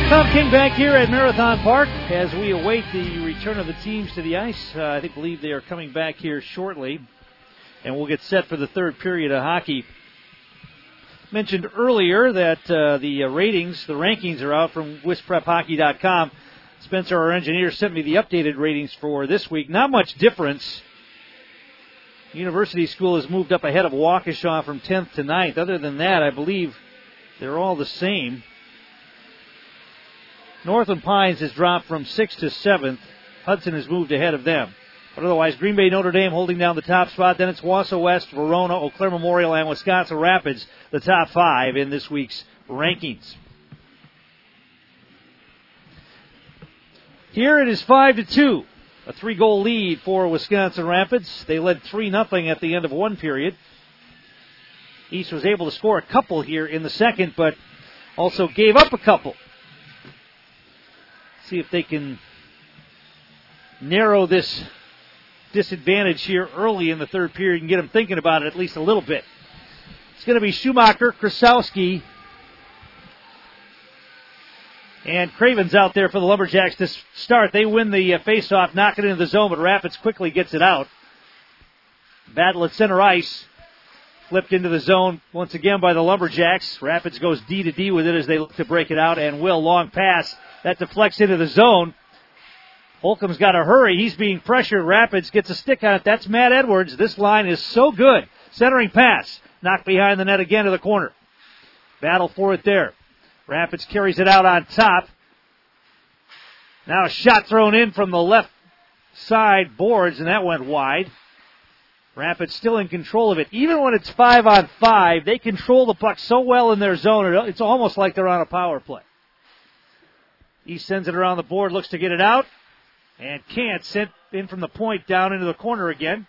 Tom King back here at Marathon Park as we await the return of the teams to the ice. I believe they are coming back here shortly, and we'll get set for the third period of hockey. Mentioned earlier that the rankings are out from WisPrepHockey.com. Spencer, our engineer, sent me the updated ratings for this week. Not much difference. University School has moved up ahead of Waukesha from 10th to 9th. Other than that, I believe they're all the same. Northland Pines has dropped from 6th to 7th. Hudson has moved ahead of them. But otherwise, Green Bay Notre Dame holding down the top spot. Then it's Wausau West, Verona, Eau Claire Memorial, and Wisconsin Rapids, the top five in this week's rankings. Here it is 5-2. A 3-goal lead for Wisconsin Rapids. They led 3-0 at the end of one period. East was able to score a couple here in the second, but also gave up a couple. See if they can narrow this disadvantage here early in the third period and get them thinking about it at least a little bit. It's going to be Schumacher, Krasowski, and Cravens out there for the Lumberjacks to start. They win the face-off, knock it into the zone, but Rapids quickly gets it out. Battle at center ice. Flipped into the zone once again by the Lumberjacks. Rapids goes D to D with it as they look to break it out, and Will, long pass. That deflects into the zone. Holcomb's got to hurry. He's being pressured. Rapids gets a stick on it. That's Matt Edwards. This line is so good. Centering pass. Knocked behind the net again to the corner. Battle for it there. Rapids carries it out on top. Now a shot thrown in from the left side boards, and that went wide. Rapids still in control of it. Even when it's 5-on-5, they control the puck so well in their zone, it's almost like they're on a power play. East sends it around the board, looks to get it out, and can't. Sent in from the point down into the corner again.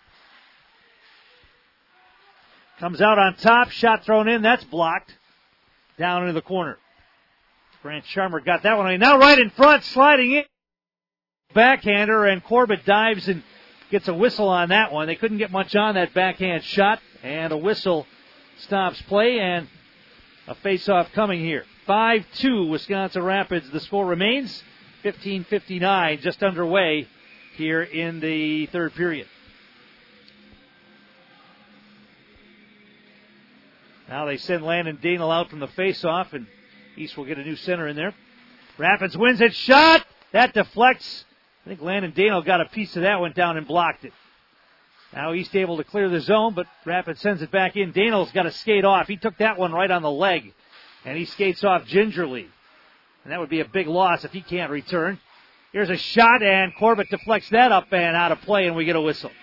Comes out on top, shot thrown in, that's blocked. Down into the corner. Grant Sharmer got that one. Now right in front, sliding in. Backhander, and Corbett dives and gets a whistle on that one. They couldn't get much on that backhand shot, and a whistle stops play, and a face-off coming here. 5-2 Wisconsin Rapids. The score remains 15:59, just underway here in the third period. Now they send Landon Danel out from the face-off, and East will get a new center in there. Rapids wins it. Shot! That deflects. I think Landon Danel got a piece of that, went down and blocked it. Now East able to clear the zone, but Rapids sends it back in. Danel's got to skate off. He took that one right on the leg, and he skates off gingerly. And that would be a big loss if he can't return. Here's a shot, and Corbett deflects that up and out of play, and we get a whistle.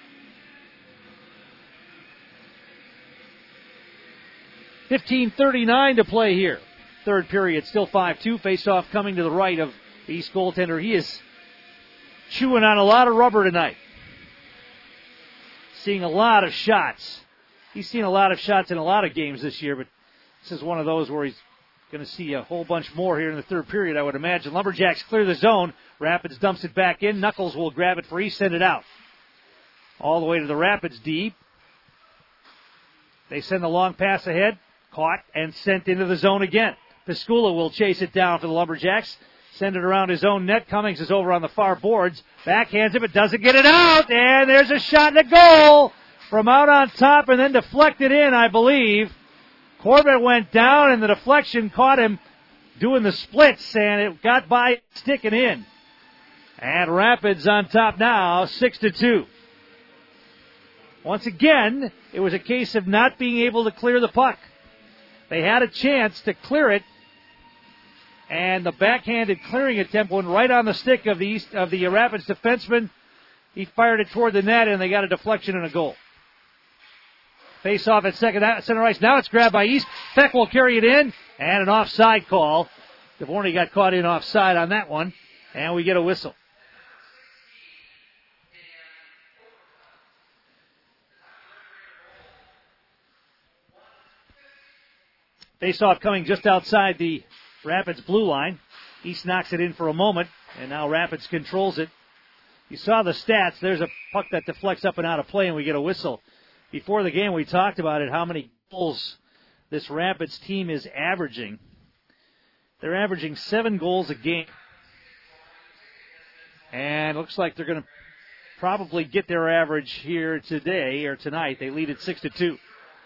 .15:39 to play here. Third period, still 5-2. Face-off coming to the right of the East goaltender. He is chewing on a lot of rubber tonight. Seeing a lot of shots. He's seen a lot of shots in a lot of games this year, but this is one of those where he's going to see a whole bunch more here in the third period, I would imagine. Lumberjacks clear the zone. Rapids dumps it back in. Knuckles will grab it for East, send it out. All the way to the Rapids D. They send the long pass ahead. Caught and sent into the zone again. Piscula will chase it down for the Lumberjacks. Send it around his own net. Cummings is over on the far boards. Backhands it, but doesn't get it out. And there's a shot and a goal from out on top and then deflected in, I believe. Corbett went down and the deflection caught him doing the splits, and it got by sticking in. And Rapids on top now, 6-2. Once again, it was a case of not being able to clear the puck. They had a chance to clear it, and the backhanded clearing attempt went right on the stick of the Rapids defenseman. He fired it toward the net, and they got a deflection and a goal. Face off at center ice. Now it's grabbed by East. Peck will carry it in, and an offside call. Dvorny got caught in offside on that one, and we get a whistle. Face-off coming just outside the Rapids blue line. East knocks it in for a moment, and now Rapids controls it. You saw the stats. There's a puck that deflects up and out of play, and we get a whistle. Before the game, we talked about it, how many goals this Rapids team is averaging. They're averaging 7 goals a game. And looks like they're going to probably get their average here today or tonight. They lead at 6-2.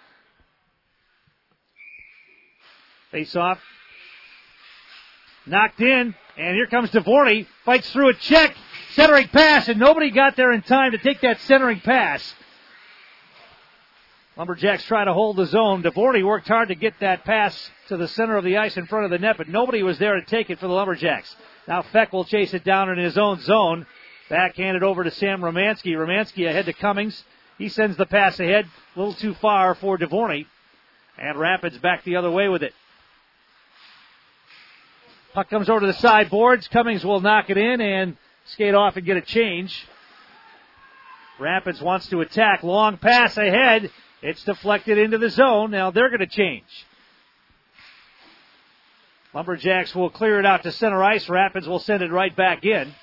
Face off. Knocked in. And here comes Dvorny. Fights through a check. Centering pass. And nobody got there in time to take that centering pass. Lumberjacks try to hold the zone. Dvorny worked hard to get that pass to the center of the ice in front of the net, but nobody was there to take it for the Lumberjacks. Now Feck will chase it down in his own zone. Backhanded over to Sam Romanski. Romanski ahead to Cummings. He sends the pass ahead. A little too far for Dvorny. And Rapids back the other way with it. Puck comes over to the sideboards. Cummings will knock it in and skate off and get a change. Rapids wants to attack. Long pass ahead. It's deflected into the zone. Now they're going to change. Lumberjacks will clear it out to center ice. Rapids will send it right back in.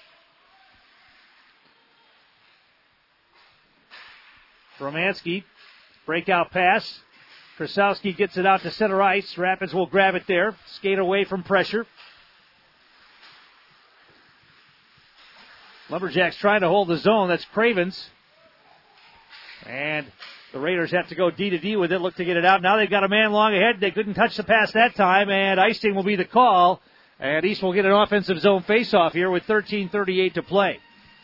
Romanski, breakout pass. Krasowski gets it out to center ice. Rapids will grab it there. Skate away from pressure. Lumberjacks trying to hold the zone. That's Cravens. And the Raiders have to go D-to-D with it, look to get it out. Now they've got a man long ahead. They couldn't touch the pass that time, and icing will be the call. And East will get an offensive zone faceoff here with 13:38 to play.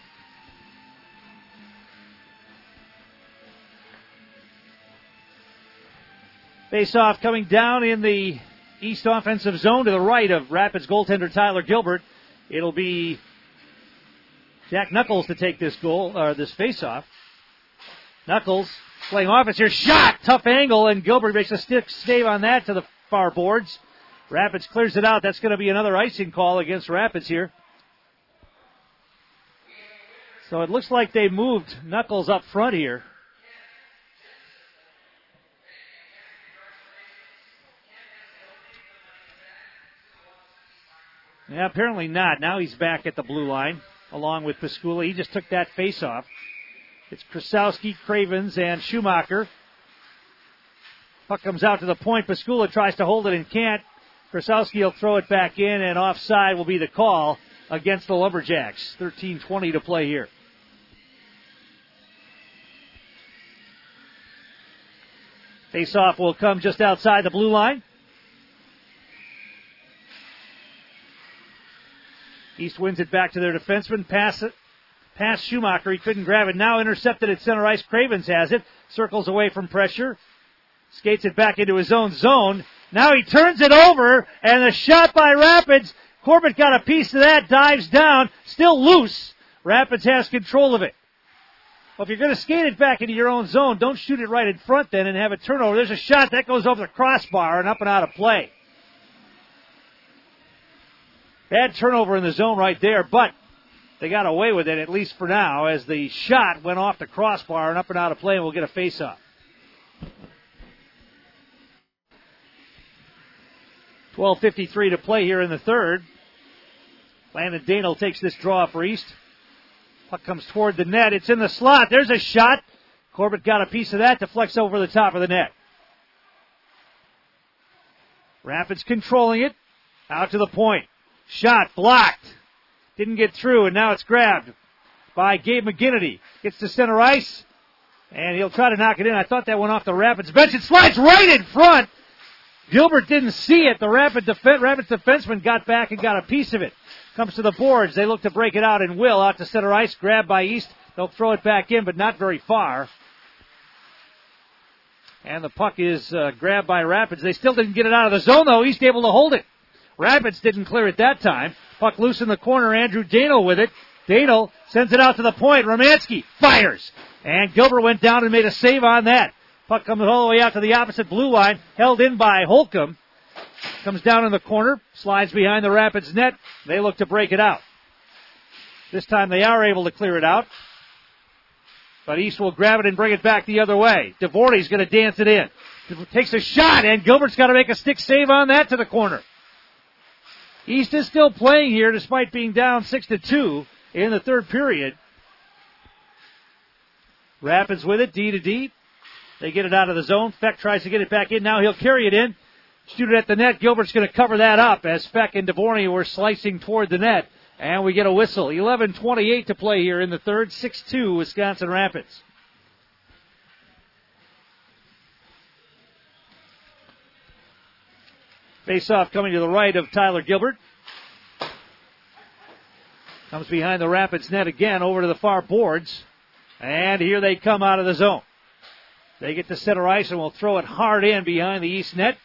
Faceoff coming down in the East offensive zone to the right of Rapids goaltender Tyler Gilbert. It'll be Jack Knuckles to take this faceoff. Knuckles playing offense here. Shot! Tough angle, and Gilbert makes a stick save on that to the far boards. Rapids clears it out. That's going to be another icing call against Rapids here. So it looks like they moved Knuckles up front here. Yeah, apparently not. Now he's back at the blue line along with Piscula. He just took that faceoff. It's Krasowski, Cravens, and Schumacher. Puck comes out to the point. Piscula tries to hold it and can't. Krasowski will throw it back in, and offside will be the call against the Lumberjacks. 13:20 to play here. Face-off will come just outside the blue line. East wins it back to their defenseman. Pass Schumacher. He couldn't grab it. Now intercepted at center ice. Cravens has it. Circles away from pressure. Skates it back into his own zone. Now he turns it over, and a shot by Rapids. Corbett got a piece of that. Dives down. Still loose. Rapids has control of it. Well, if you're going to skate it back into your own zone, don't shoot it right in front then and have a turnover. There's a shot. That goes over the crossbar and up and out of play. Bad turnover in the zone right there, but they got away with it, at least for now, as the shot went off the crossbar and up and out of play, and we'll get a face-off. 12:53 to play here in the third. Landon Danel takes this draw for East. Puck comes toward the net. It's in the slot. There's a shot. Corbett got a piece of that, deflects over the top of the net. Rapids controlling it. Out to the point. Shot blocked. Didn't get through, and now it's grabbed by Gabe McGinnity. Gets to center ice, and he'll try to knock it in. I thought that went off the Rapids bench. It slides right in front. Gilbert didn't see it. The Rapids defenseman got back and got a piece of it. Comes to the boards. They look to break it out, and will out to center ice. Grabbed by East. They'll throw it back in, but not very far. And the puck is grabbed by Rapids. They still didn't get it out of the zone, though. East able to hold it. Rapids didn't clear it that time. Puck loose in the corner. Andrew Danel with it. Danel sends it out to the point. Romanski fires. And Gilbert went down and made a save on that. Puck comes all the way out to the opposite blue line. Held in by Holcomb. Comes down in the corner. Slides behind the Rapids net. They look to break it out. This time they are able to clear it out. But East will grab it and bring it back the other way. Dvorny's going to dance it in. Takes a shot, and Gilbert's got to make a stick save on that to the corner. East is still playing here despite being down 6-2 in the third period. Rapids with it, D-to-D. They get it out of the zone. Feck tries to get it back in. Now he'll carry it in. shoot it at the net. Gilbert's going to cover that up as Feck and Devorny were slicing toward the net. And we get a whistle. 11:28 to play here in the third. 6-2 Wisconsin Rapids. Face-off coming to the right of Tyler Gilbert. Comes behind the Rapids net again over to the far boards. And here they come out of the zone. They get to center ice and will throw it hard in behind the East net.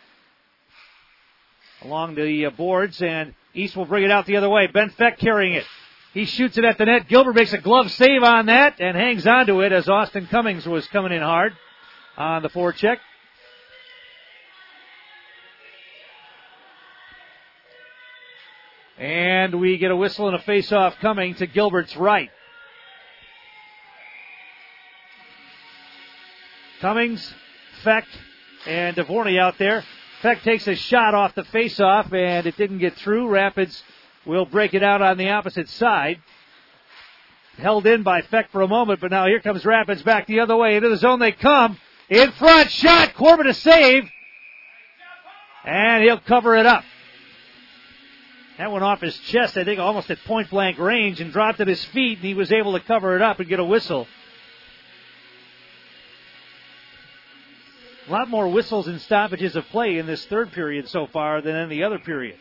Along the boards, and East will bring it out the other way. Ben Feck carrying it. He shoots it at the net. Gilbert makes a glove save on that and hangs onto it as Austin Cummings was coming in hard on the forecheck. And we get a whistle and a face-off coming to Gilbert's right. Cummings, Feck, and Devorny out there. Feck takes a shot off the face-off, and it didn't get through. Rapids will break it out on the opposite side. Held in by Feck for a moment, but now here comes Rapids back the other way. Into the zone they come. In front, shot. Corbett a save. And he'll cover it up. That went off his chest, I think, almost at point-blank range, and dropped at his feet, and he was able to cover it up and get a whistle. A lot more whistles and stoppages of play in this third period so far than in the other periods.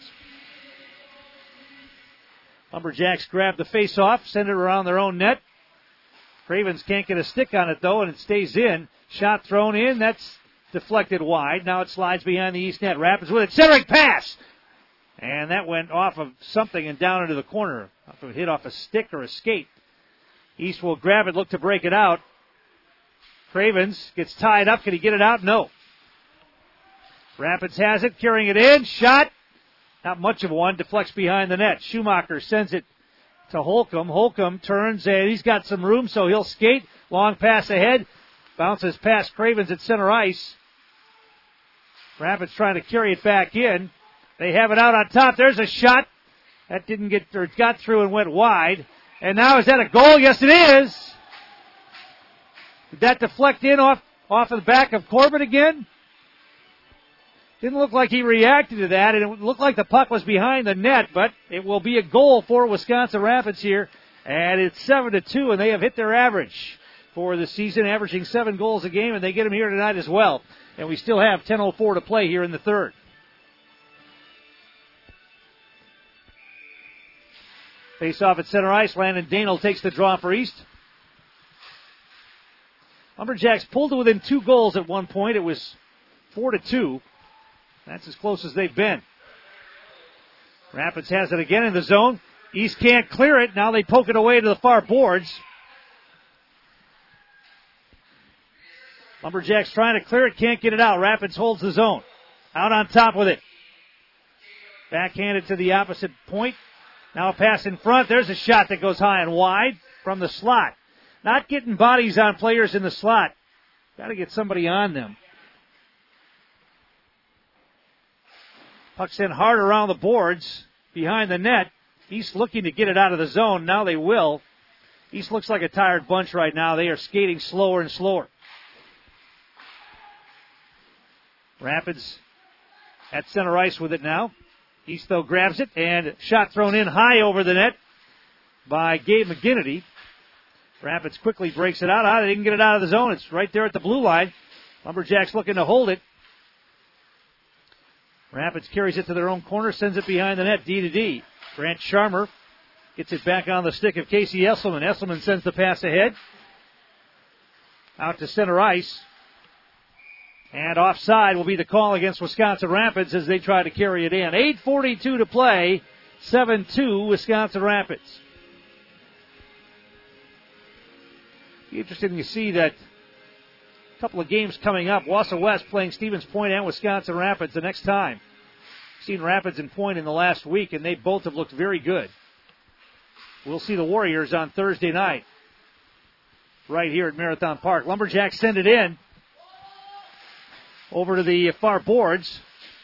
Lumberjacks grab the face-off, send it around their own net. Cravens can't get a stick on it, though, and it stays in. Shot thrown in, that's deflected wide. Now it slides behind the East net. Rapids with it, centering pass! And that went off of something and down into the corner. Hit off a stick or a skate. East will grab it, look to break it out. Cravens gets tied up. Can he get it out? No. Rapids has it, carrying it in. Shot. Not much of one. Deflects behind the net. Schumacher sends it to Holcomb. Holcomb turns, and he's got some room, so he'll skate. Long pass ahead. Bounces past Cravens at center ice. Rapids trying to carry it back in. They have it out on top. There's a shot. That didn't get, or got through and went wide. And now is that a goal? Yes, it is. Did that deflect in off of the back of Corbett again? Didn't look like he reacted to that, and it looked like the puck was behind the net, but it will be a goal for Wisconsin Rapids here. And it's 7-2, and they have hit their average for the season, averaging 7 goals a game, and they get them here tonight as well. And we still have 10:04 to play here in the third. Face off at center ice. Landon Daniel takes the draw for East. Lumberjacks pulled to within 2 goals at one point. It was 4-2. That's as close as they've been. Rapids has it again in the zone. East can't clear it. Now they poke it away to the far boards. Lumberjacks trying to clear it. Can't get it out. Rapids holds the zone. Out on top with it. Backhanded to the opposite point. Now a pass in front. There's a shot that goes high and wide from the slot. Not getting bodies on players in the slot. Got to get somebody on them. Puck's in hard around the boards behind the net. East looking to get it out of the zone. Now they will. East looks like a tired bunch right now. They are skating slower and slower. Rapids at center ice with it now. East, though, grabs it, and shot thrown in high over the net by Gabe McGinnity. Rapids quickly breaks it out. They didn't get it out of the zone. It's right there at the blue line. Lumberjacks looking to hold it. Rapids carries it to their own corner, sends it behind the net, D-to-D. Grant Sharmer gets it back on the stick of Casey Esselman. Esselman sends the pass ahead. Out to center ice. And offside will be the call against Wisconsin Rapids as they try to carry it in. 8:42 to play. 7-2 Wisconsin Rapids. Be interesting to see that a couple of games coming up. Wausau West playing Stevens Point and Wisconsin Rapids the next time. Seen Rapids and Point in the last week, and they both have looked very good. We'll see the Warriors on Thursday night right here at Marathon Park. Lumberjacks send it in. Over to the far boards.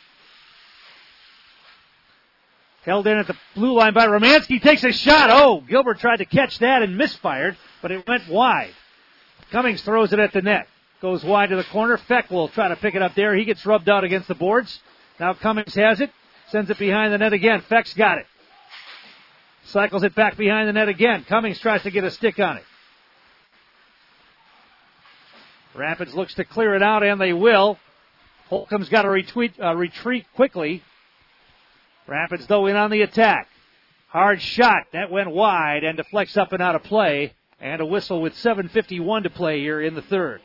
Held in at the blue line by Romanski. Takes a shot. Oh, Gilbert tried to catch that and misfired, but it went wide. Cummings throws it at the net. Goes wide to the corner. Feck will try to pick it up there. He gets rubbed out against the boards. Now Cummings has it. Sends it behind the net again. Feck's got it. Cycles it back behind the net again. Cummings tries to get a stick on it. Rapids looks to clear it out, and they will. Holcomb's got to retreat quickly. Rapids, though, in on the attack. Hard shot. That went wide and deflects up and out of play. And a whistle with 7:51 to play here in the third.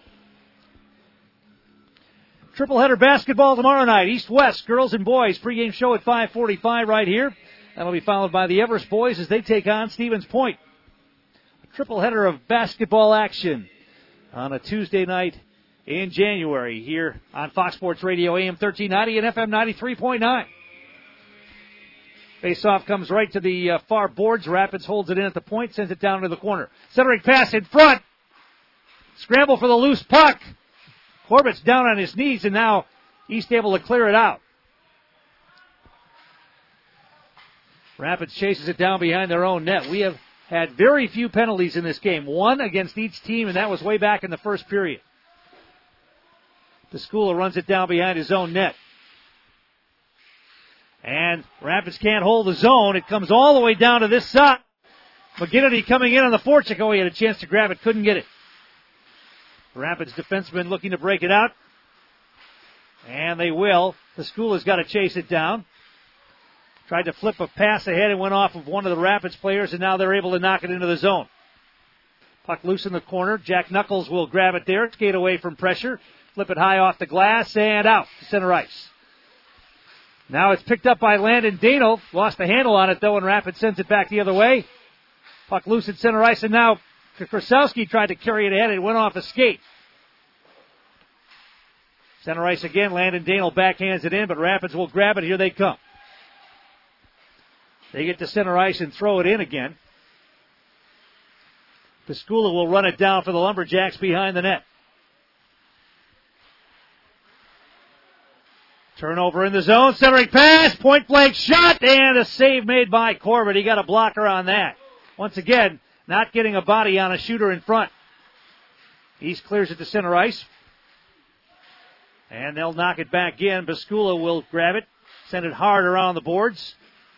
Triple-header basketball tomorrow night. East-West, girls and boys. Pregame show at 5:45 right here. That'll be followed by the Everest boys as they take on Stevens Point. A triple-header of basketball action on a Tuesday night in January here on Fox Sports Radio, AM 1390 and FM 93.9. Face-off comes right to the far boards. Rapids holds it in at the point, sends it down to the corner. Centering pass in front. Scramble for the loose puck. Corbett's down on his knees, and now East able to clear it out. Rapids chases it down behind their own net. We have had very few penalties in this game. One against each team, and that was way back in the first period. Piscula runs it down behind his own net. And Rapids can't hold the zone. It comes all the way down to this side. McGinnity coming in on the forecheck. Oh, he had a chance to grab it. Couldn't get it. Rapids defenseman looking to break it out. And they will. Piscula's got to chase it down. Tried to flip a pass ahead and went off of one of the Rapids players, and now they're able to knock it into the zone. Puck loose in the corner. Jack Knuckles will grab it there. Skate away from pressure. Flip it high off the glass and out to center ice. Now it's picked up by Landon Dano. Lost the handle on it, though, and Rapids sends it back the other way. Puck loose at center ice, and now Krasowski tried to carry it ahead. It went off a skate. Center ice again. Landon Dano backhands it in, but Rapids will grab it. Here they come. They get to center ice and throw it in again. Piscula will run it down for the Lumberjacks behind the net. Turnover in the zone, centering pass, point blank shot, and a save made by Corbett. He got a blocker on that. Once again, not getting a body on a shooter in front. East clears it to center ice. And they'll knock it back in. Piscula will grab it, send it hard around the boards.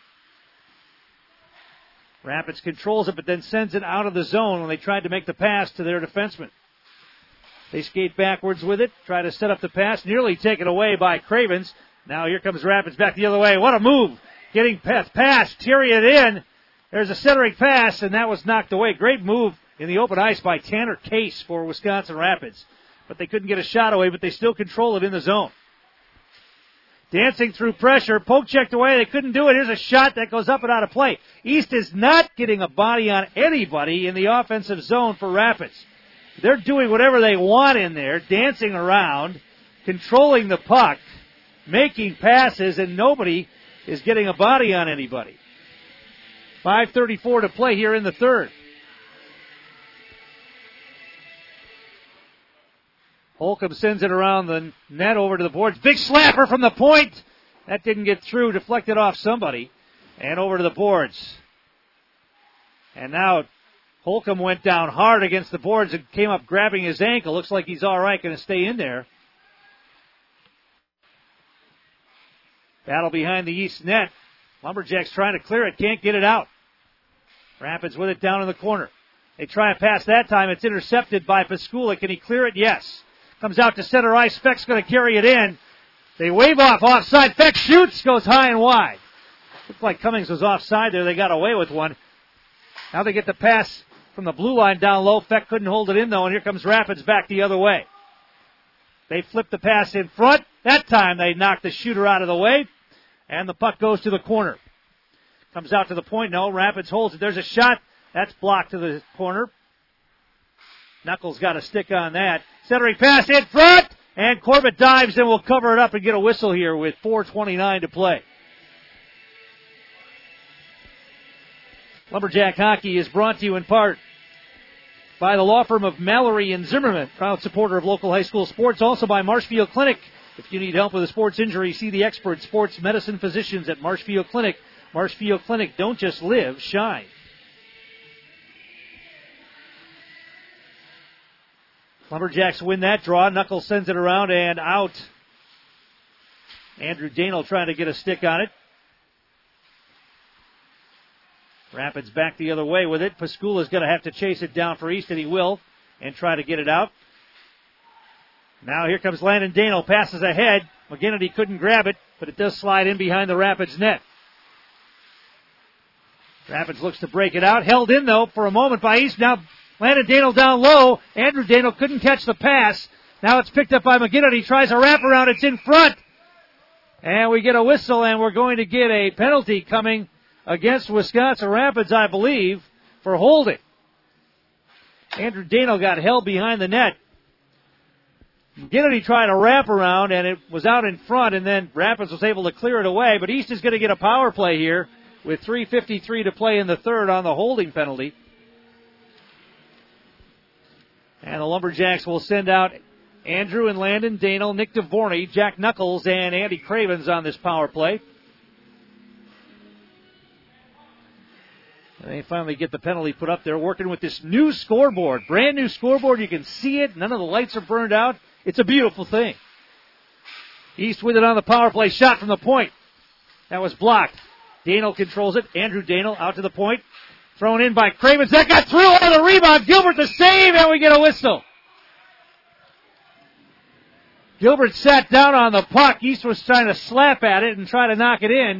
Rapids controls it, but then sends it out of the zone when they tried to make the pass to their defenseman. They skate backwards with it, try to set up the pass, nearly taken away by Cravens. Now here comes Rapids back the other way. What a move. Getting past, tearing it in. There's a centering pass, and that was knocked away. Great move in the open ice by Tanner Case for Wisconsin Rapids. But they couldn't get a shot away, but they still control it in the zone. Dancing through pressure, poke checked away. They couldn't do it. Here's a shot that goes up and out of play. East is not getting a body on anybody in the offensive zone for Rapids. They're doing whatever they want in there, dancing around, controlling the puck, making passes, and nobody is getting a body on anybody. 5:34 to play here in the third. Holcomb sends it around the net over to the boards. Big slapper from the point. That didn't get through, deflected off somebody, and over to the boards. And now Holcomb went down hard against the boards and came up grabbing his ankle. Looks like he's all right, going to stay in there. Battle behind the East net. Lumberjacks trying to clear it, can't get it out. Rapids with it down in the corner. They try a pass that time. It's intercepted by Piscula. Can he clear it? Yes. Comes out to center ice. Feck's going to carry it in. They wave off offside. Feck shoots, goes high and wide. Looked like Cummings was offside there. They got away with one. Now they get the pass from the blue line down low. Feck couldn't hold it in, though, and here comes Rapids back the other way. They flip the pass in front. That time they knock the shooter out of the way, and the puck goes to the corner. Comes out to the point. No, Rapids holds it. There's a shot. That's blocked to the corner. Knuckles got a stick on that. Centering pass in front, and Corbett dives and will cover it up and get a whistle here with 4:29 to play. Lumberjack hockey is brought to you in part by the law firm of Mallory and Zimmerman, proud supporter of local high school sports. Also by Marshfield Clinic. If you need help with a sports injury, see the expert sports medicine physicians at Marshfield Clinic. Marshfield Clinic, don't just live, shine. Lumberjacks win that draw. Knuckles sends it around and out. Andrew Daniel trying to get a stick on it. Rapids back the other way with it. Pascula's going to have to chase it down for East, and he will, and try to get it out. Now here comes Landon Daniel, passes ahead. McGinnity couldn't grab it, but it does slide in behind the Rapids net. Rapids looks to break it out. Held in, though, for a moment by East. Now Landon Daniel down low. Andrew Daniel couldn't catch the pass. Now it's picked up by McGinnity. Tries a wraparound. It's in front. And we get a whistle, and we're going to get a penalty coming against Wisconsin Rapids, I believe, for holding. Andrew Daniel got held behind the net. McGinnity tried a wraparound, and it was out in front, and then Rapids was able to clear it away. But East is going to get a power play here with 3:53 to play in the third on the holding penalty. And the Lumberjacks will send out Andrew and Landon Daniel, Nick DeVorney, Jack Knuckles, and Andy Cravens on this power play. And they finally get the penalty put up there, working with this new scoreboard. Brand new scoreboard. You can see it. None of the lights are burned out. It's a beautiful thing. East with it on the power play. Shot from the point. That was blocked. Daniel controls it. Andrew Daniel out to the point. Thrown in by Cravens. That got through on the rebound. Gilbert the save, and we get a whistle. Gilbert sat down on the puck. East was trying to slap at it and try to knock it in.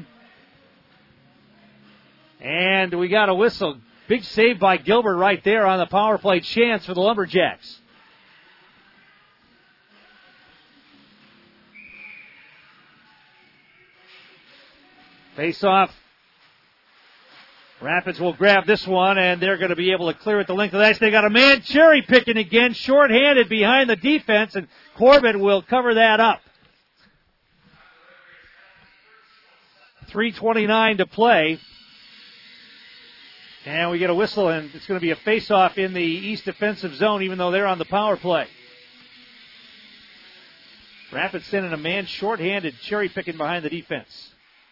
And we got a whistle. Big save by Gilbert right there on the power play chance for the Lumberjacks. Face off. Rapids will grab this one, and they're going to be able to clear it the length of the ice. They got a man cherry picking again, short-handed behind the defense, and Corbett will cover that up. 3:29 to play. And we get a whistle, and it's going to be a face-off in the East defensive zone, even though they're on the power play. Rapids sending a man short-handed, cherry-picking behind the defense.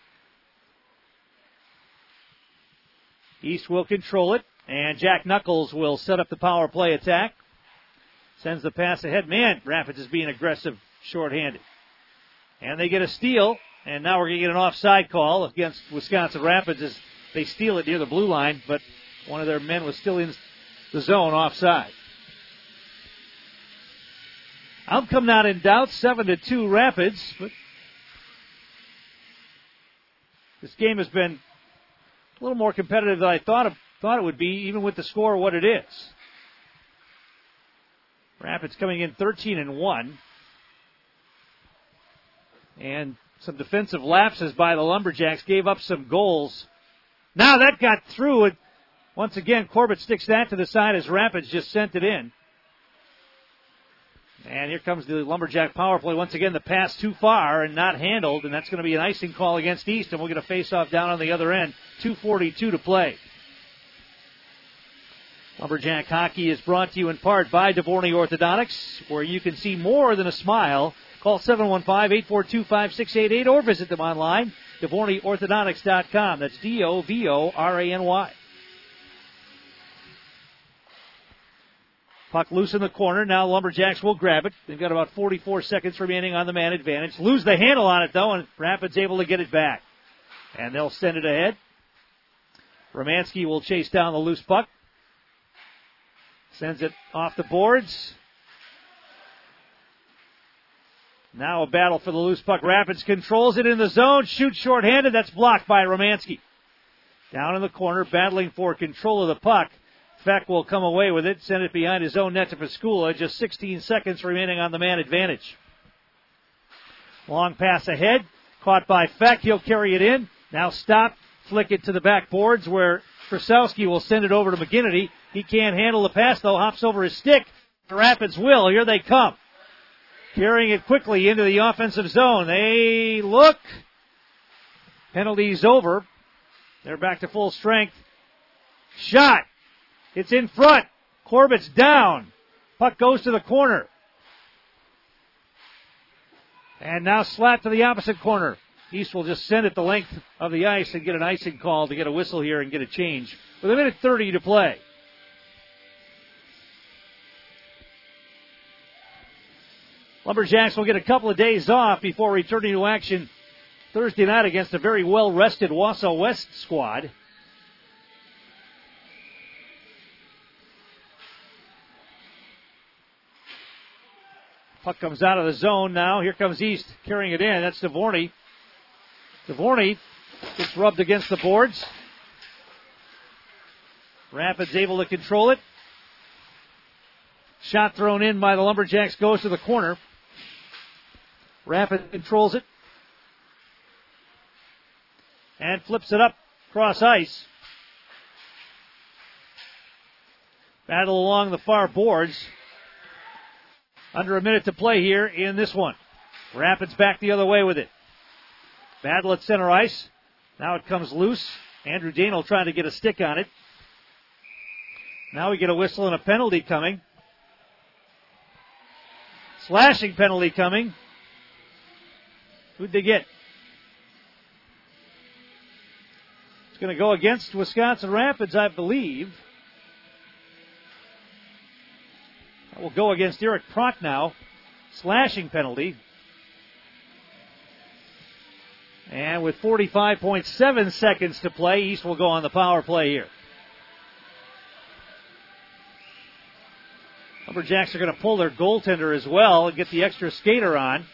East will control it, and Jack Knuckles will set up the power play attack. Sends the pass ahead. Man, Rapids is being aggressive, short-handed. And they get a steal, and now we're going to get an offside call against Wisconsin Rapids as they steal it near the blue line, but one of their men was still in the zone offside. Outcome not in doubt, 7-2 Rapids, but this game has been a little more competitive than I thought it would be, even with the score what it is. Rapids coming in 13-1. And some defensive lapses by the Lumberjacks gave up some goals. Now that got through. Once again, Corbett sticks that to the side as Rapids just sent it in. And here comes the Lumberjack power play. Once again, the pass too far and not handled, and that's going to be an icing call against East, and we'll get a face-off down on the other end. 2:42 to play. Lumberjack hockey is brought to you in part by DeVorney Orthodontics, where you can see more than a smile. Call 715-842-5688 or visit them online, DeVorneyOrthodontics.com. That's DOVORANY. Puck loose in the corner. Now Lumberjacks will grab it. They've got about 44 seconds remaining on the man advantage. Lose the handle on it, though, and Rapids able to get it back. And they'll send it ahead. Romanski will chase down the loose puck. Sends it off the boards. Now a battle for the loose puck. Rapids controls it in the zone. Shoots shorthanded. That's blocked by Romanski. Down in the corner, battling for control of the puck. Feck will come away with it, send it behind his own net to Pascula. Just 16 seconds remaining on the man advantage. Long pass ahead, caught by Feck. He'll carry it in. Now stop, flick it to the back boards where Krasowski will send it over to McGinnity. He can't handle the pass, though. Hops over his stick. The Rapids will. Here they come. Carrying it quickly into the offensive zone. They look. Penalty's over. They're back to full strength. Shot. It's in front. Corbett's down. Puck goes to the corner. And now slapped to the opposite corner. East will just send it the length of the ice and get an icing call to get a whistle here and get a change. With a minute 30 to play. Lumberjacks will get a couple of days off before returning to action Thursday night against a very well-rested Wausau West squad. Puck comes out of the zone now. Here comes East carrying it in. That's Devorny. Devorny gets rubbed against the boards. Rapids able to control it. Shot thrown in by the Lumberjacks goes to the corner. Rapids controls it. And flips it up across ice. Battle along the far boards. Under a minute to play here in this one. Rapids back the other way with it. Battle at center ice. Now it comes loose. Andrew Daniel trying to get a stick on it. Now we get a whistle and a penalty coming. Slashing penalty coming. Who'd they get? It's going to go against Wisconsin Rapids, I believe. That will go against Eric Prock now. Slashing penalty. And with 45.7 seconds to play, East will go on the power play here. Lumberjacks are going to pull their goaltender as well and get the extra skater on.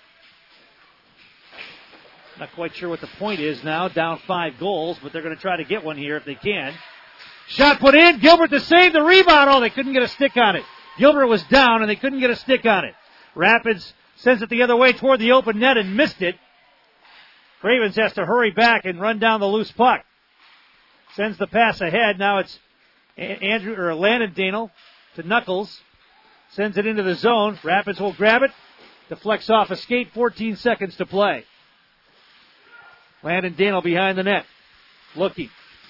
Not quite sure what the point is now. Down 5 goals, but they're going to try to get one here if they can. Shot put in. Gilbert to save the rebound. Oh, they couldn't get a stick on it. Gilbert was down, and they couldn't get a stick on it. Rapids sends it the other way toward the open net and missed it. Cravens has to hurry back and run down the loose puck. Sends the pass ahead. Now it's Landon Daniel to Knuckles. Sends it into the zone. Rapids will grab it. Deflects off a skate. 14 seconds to play. Landon Daniel behind the net. Looking.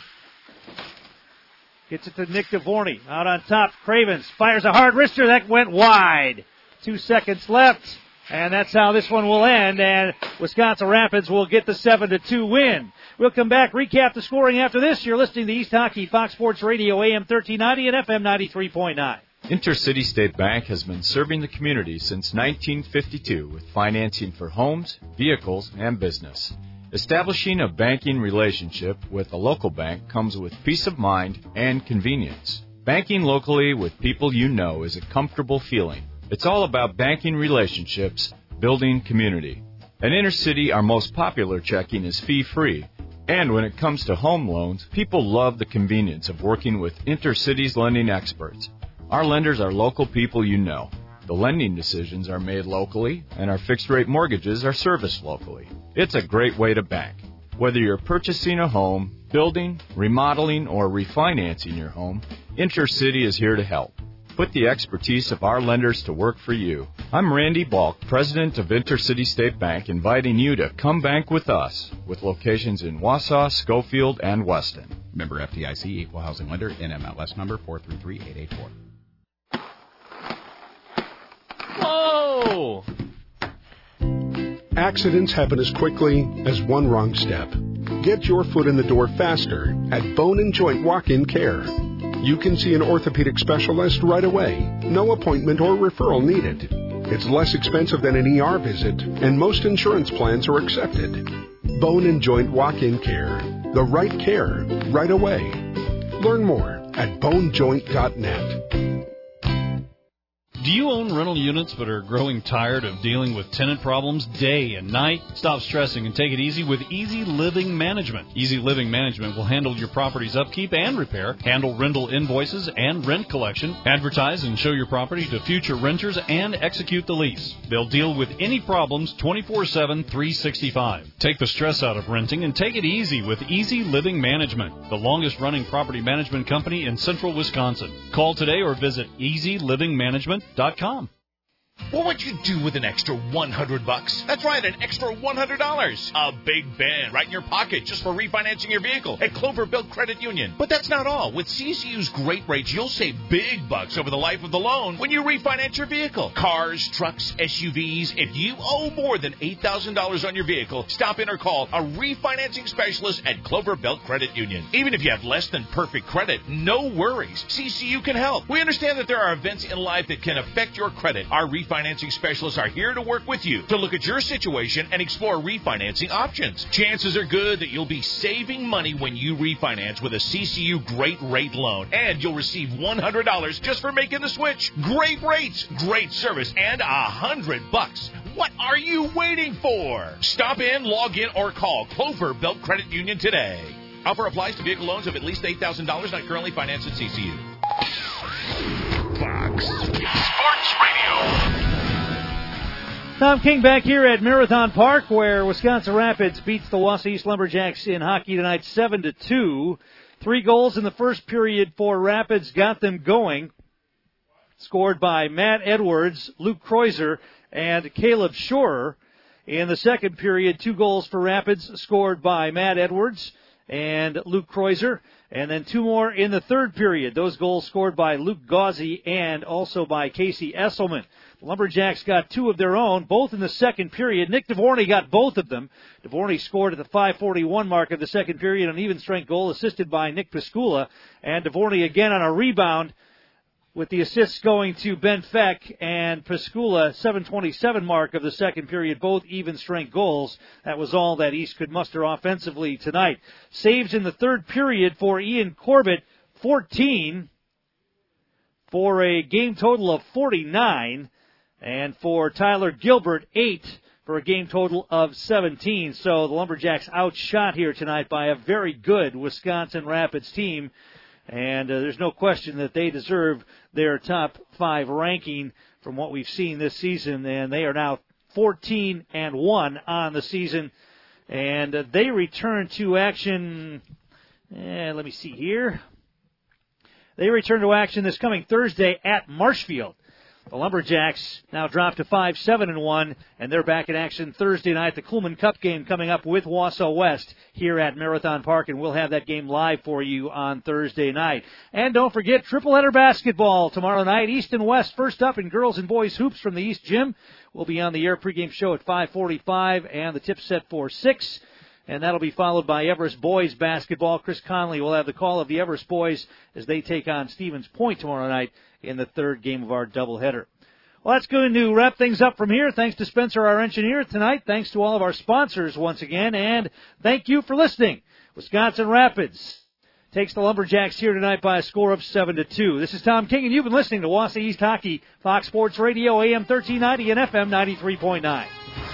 Gets it to Nick Devorny. Out on top, Cravens fires a hard wrister. That went wide. 2 seconds left. And that's how this one will end. And Wisconsin Rapids will get the 7-2 win. We'll come back, recap the scoring after this. You're listening to East Hockey, Fox Sports Radio, AM 1390 and FM 93.9. Intercity State Bank has been serving the community since 1952 with financing for homes, vehicles, and business. Establishing a banking relationship with a local bank comes with peace of mind and convenience. Banking locally with people you know is a comfortable feeling. It's all about banking relationships, building community. At Intercity, our most popular checking is fee-free. And when it comes to home loans, people love the convenience of working with Intercity's lending experts. Our lenders are local people you know. The lending decisions are made locally, and our fixed-rate mortgages are serviced locally. It's a great way to bank. Whether you're purchasing a home, building, remodeling, or refinancing your home, Intercity is here to help. Put the expertise of our lenders to work for you. I'm Randy Balk, president of Intercity State Bank, inviting you to come bank with us, with locations in Wausau, Schofield, and Weston. Member FDIC, Equal Housing Lender, NMLS number 433884. Whoa! Accidents happen as quickly as one wrong step. Get your foot in the door faster at Bone and Joint Walk-In Care. You can see an orthopedic specialist right away. No appointment or referral needed. It's less expensive than an ER visit, and most insurance plans are accepted. Bone and Joint Walk-In Care. The right care, right away. Learn more at bonejoint.net. Do you own rental units but are growing tired of dealing with tenant problems day and night? Stop stressing and take it easy with Easy Living Management. Easy Living Management will handle your property's upkeep and repair, handle rental invoices and rent collection, advertise and show your property to future renters, and execute the lease. They'll deal with any problems 24/7, 365. Take the stress out of renting and take it easy with Easy Living Management, the longest-running property management company in central Wisconsin. Call today or visit easylivingmanagement.com. What would you do with an extra $100? That's right, an extra $100. A big band right in your pocket just for refinancing your vehicle at Clover Bill Credit Union. But that's not all. With CCU's great rates, you'll save big bucks over the life of the loan when you refinance your vehicle. Cars, trucks, SUVs. If you owe more than $8,000 on your vehicle, stop in or call a refinancing specialist at Clover Bill Credit Union. Even if you have less than perfect credit, no worries. CCU can help. We understand that there are events in life that can affect your credit. Our refinancing specialists are here to work with you to look at your situation and explore refinancing options. Chances are good that you'll be saving money when you refinance with a CCU Great Rate loan, and you'll receive $100 just for making the switch. Great rates, great service, and $100. What are you waiting for? Stop in, log in, or call Clover Belt Credit Union today. Offer applies to vehicle loans of at least $8,000 not currently financed at CCU. Fox Sports Radio. Tom King back here at Marathon Park, where Wisconsin Rapids beats the Wausau East Lumberjacks in hockey tonight 7-2. 3 goals in the first period for Rapids got them going. Scored by Matt Edwards, Luke Kreuzer, and Caleb Schorer. In the second period, 2 goals for Rapids scored by Matt Edwards and Luke Kreuzer. And then 2 more in the third period. Those goals scored by Luke Gauzy and also by Casey Esselman. The Lumberjacks got 2 of their own, both in the second period. Nick Dvorny got both of them. Dvorny scored at the 5:41 mark of the second period, an even-strength goal assisted by Nick Piscula. And Dvorny again on a rebound, with the assists going to Ben Feck and Piscula, 7:27 mark of the second period, both even-strength goals. That was all that East could muster offensively tonight. Saves in the third period for Ian Corbett, 14, for a game total of 49, and for Tyler Gilbert, 8, for a game total of 17. So the Lumberjacks outshot here tonight by a very good Wisconsin Rapids team. And there's no question that they deserve their top 5 ranking from what we've seen this season. And they are now 14-1 on the season. And they return to action. Let me see here. They return to action this coming Thursday at Marshfield. The Lumberjacks now drop to 5-7-1, and they're back in action Thursday night. The Coolman Cup game coming up with Wausau West here at Marathon Park, and we'll have that game live for you on Thursday night. And don't forget, triple-header basketball tomorrow night. East and West first up in girls and boys hoops from the East Gym. We'll be on the air pregame show at 5:45, and the tip set for 6. And that'll be followed by Everest boys basketball. Chris Conley will have the call of the Everest boys as they take on Stevens Point tomorrow night in the third game of our doubleheader. Well, that's going to wrap things up from here. Thanks to Spencer, our engineer, tonight. Thanks to all of our sponsors once again. And thank you for listening. Wisconsin Rapids takes the Lumberjacks here tonight by a score of 7-2. This is Tom King, and you've been listening to Wausau East Hockey, Fox Sports Radio, AM 1390 and FM 93.9.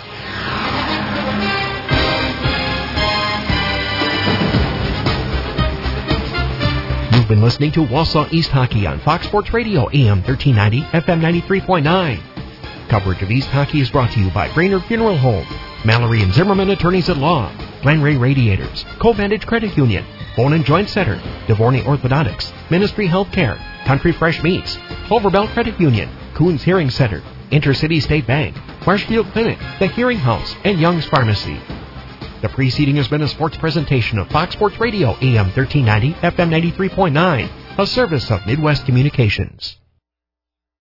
You've been listening to Wausau East Hockey on Fox Sports Radio, AM 1390, FM 93.9. Coverage of East Hockey is brought to you by Brainerd Funeral Home, Mallory and Zimmerman Attorneys at Law, Glen Ray Radiators, Co-Vantage Credit Union, Bone and Joint Center, Dvorny Orthodontics, Ministry Healthcare, Country Fresh Meats, Clover Belt Credit Union, Coons Hearing Center, Intercity State Bank, Marshfield Clinic, The Hearing House, and Young's Pharmacy. The preceding has been a sports presentation of Fox Sports Radio, AM 1390, FM 93.9, a service of Midwest Communications.